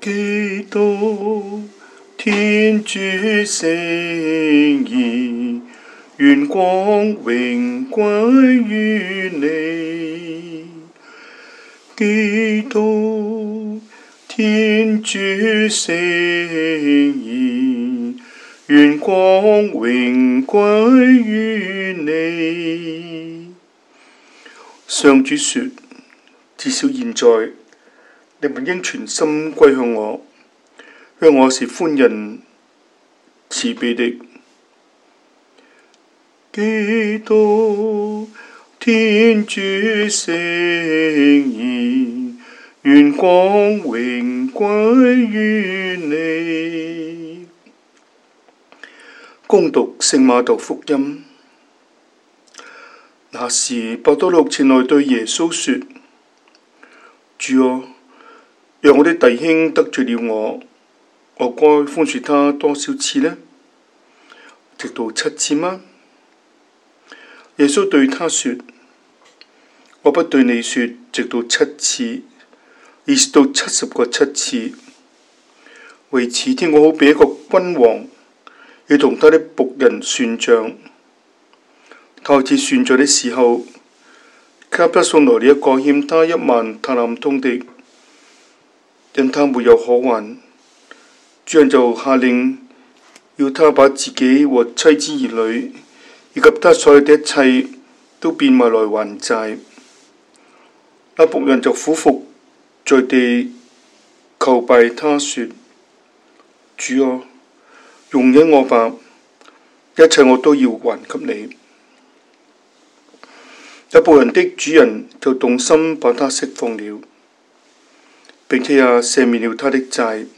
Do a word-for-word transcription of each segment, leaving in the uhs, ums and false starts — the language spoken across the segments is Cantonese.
基督天主聖言，願光榮歸於你。基督天主聖言，願光榮歸於你。上主說：至少現在，你們應全心歸向我，因為我是寬仁慈悲的。基督天主聖言，願光榮歸於你。恭讀聖馬竇福音。那時，伯多祿前來對耶穌說：主啊，讓我的弟兄得罪了我，我該寬恕他多少次呢？直到七次嗎？耶穌對他說：我不對你說直到七次，而是到七十個七次。為此，天國好比一個君王要同他的僕人算賬。他開始算賬的時候，給他送來了一個欠他一萬塔冷通的，因他沒有可還，主人就下令要他把自己和妻子兒女以及他所有的一切都變賣來還債。那僕人就俯伏在地求拜他說：主啊，容忍我吧，一切我都要還給你。那僕人的主人就動心把他釋放了，並且也赦免了他的債。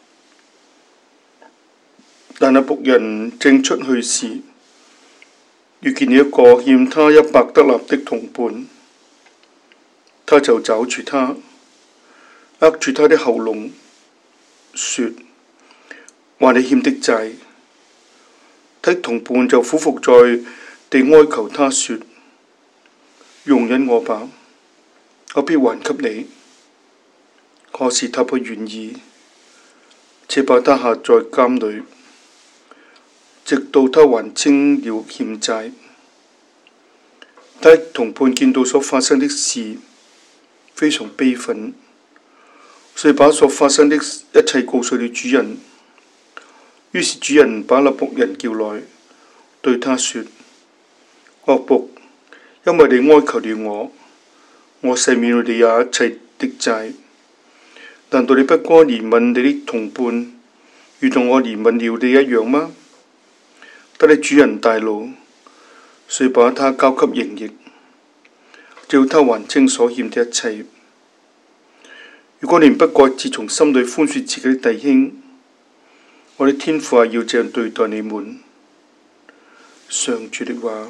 但那僕人正出去時，遇見了一個欠他一百德納的同伴，他就抓住他，握住他的喉嚨，說：還你欠的債。他的同伴就俯伏在地哀求他說：容忍我吧，我必還給你。可是他不願意，且把他下在監裏，直到他還清了欠債。他的同伴見到所發生的事，非常悲憤，遂把所發生的一切告訴了主人。於是主人把那僕人叫來，對他說：惡僕，因為你哀求了我，我赦免了你一切的債。難道你不該憐憫你的同伴，如同我憐憫了你一樣嗎？他的主人大怒，遂把他交給刑役，叫他還清所欠的一切。如果你不各自從心裏寬恕自己的弟兄，我的天父也要這樣對待你們。上主的話。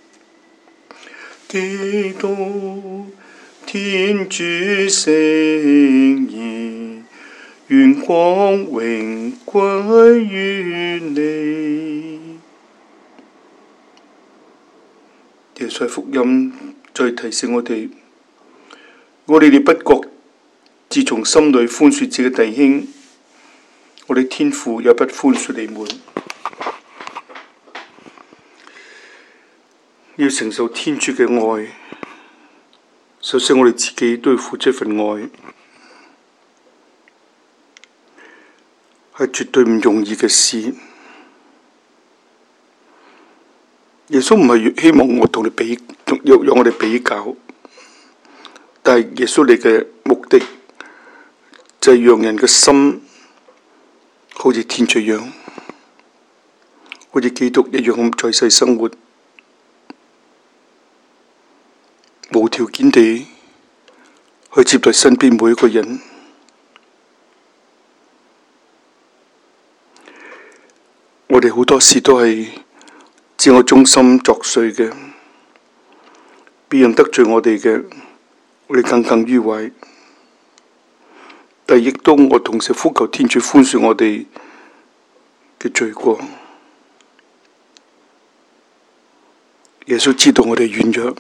基督天主聖言，願光榮歸於你。耶穌福音再提醒我哋，我哋哋不覺自從心裏寬恕自己弟兄，我哋天父也不寬恕你們。要承受天主嘅愛，首先我哋自己都要付出一份愛，係絕對唔容易嘅事。耶穌唔係希望我同你比，要讓我哋比較，但係耶穌你嘅目的就係讓人嘅心好似天主一樣，好似基督一樣咁在世生活。無條件地去接待身邊每一個人。我哋好多時都係自我中心作祟嘅，別人得罪我哋嘅，我哋耿耿於懷。但亦都我同時呼求天主寬恕我哋嘅罪過。耶穌知道我哋軟弱，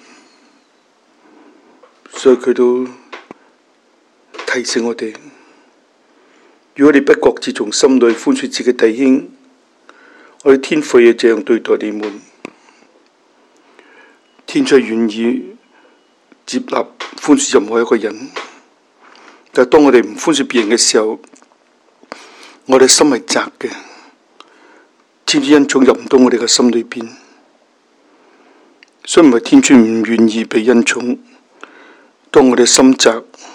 所以佢都提醒我哋如果你不覺自從心裏寬恕自己弟兄，我哋天父也這樣對待你們。天主願意接納寬恕任何一個人，但係當我哋唔寬恕別人嘅時候，我哋心係窄嘅，天主恩寵入唔到我哋嘅心裏邊。所以唔係天主唔願意俾恩寵，當我哋心窄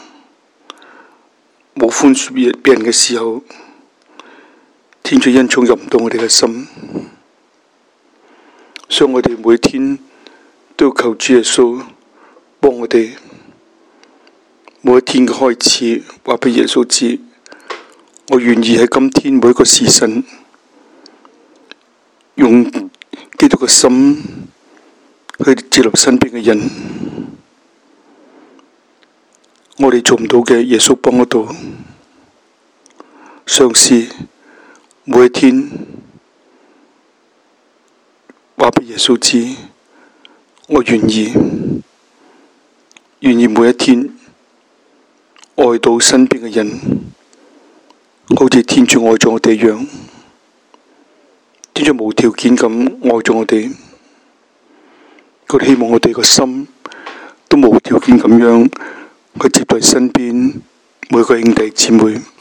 冇寬恕別人嘅時候，天主恩寵入唔到我哋嘅心。所以我哋每天都要求主耶穌幫我哋，每一天嘅開始話俾耶穌知，我願意喺今天每一個時辰用基督嘅心去接納身邊嘅人。我哋做唔到嘅，耶穌幫得到。嘗試每一天話俾耶穌知，我願意，願意每一天愛到身邊嘅人，好似天主愛咗我哋一樣。天主無條件咁愛咗我哋，佢希望我哋個心都無條件咁樣去接待身邊每個兄弟姊妹。